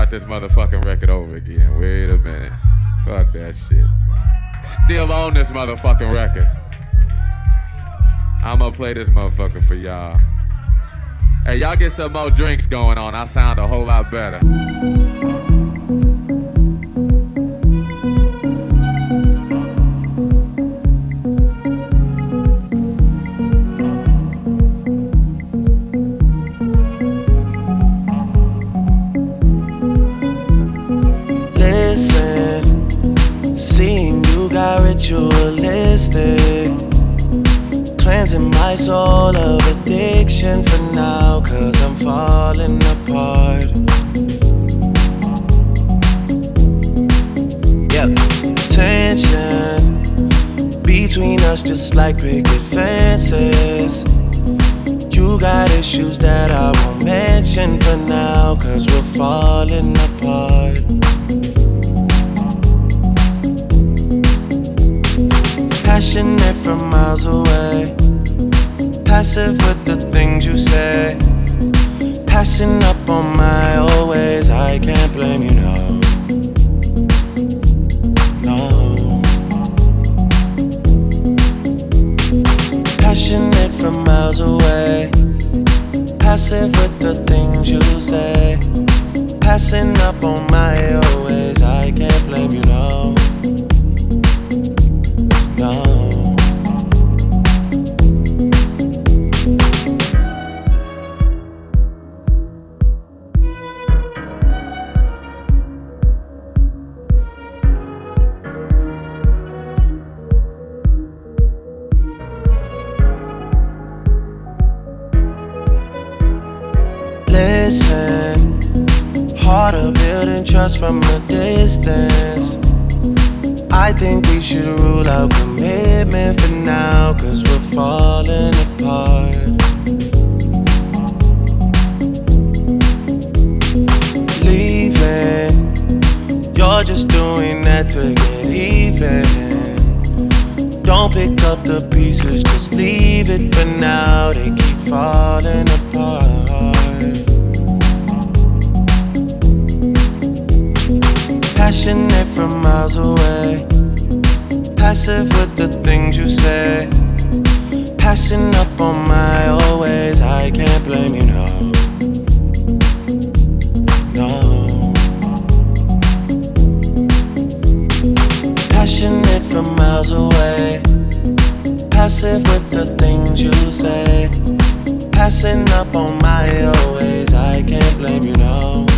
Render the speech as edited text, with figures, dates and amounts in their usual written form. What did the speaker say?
start this motherfucking record over again. Wait a minute. Fuck that shit. Still on this motherfucking record. I'ma play this motherfucker for y'all. Hey, y'all get some more drinks going on. I sound a whole lot better. Seeing you got ritualistic, cleansing my soul of addiction for now, 'cause I'm falling apart. Yep, tension between us just like picket fences. You got issues that I won't mention for now, 'cause we're falling apart. Passionate from miles away, passive with the things you say, passing up on my old ways. I can't blame you, no. No. Passionate from miles away, passive with the things you say, passing up on my old ways. I can't blame you, no. No. Listen, harder building trust from a distance. I think we should rule out commitment for now, 'cause we're falling apart. Leaving, you're just doing that to get even. Don't pick up the pieces, just leave it for now. They keep falling apart. Passionate from miles away, passive with the things you say, passing up on my old ways. I can't blame you, no. No. Passionate from miles away, passive with the things you say, passing up on my old ways. I can't blame you, no.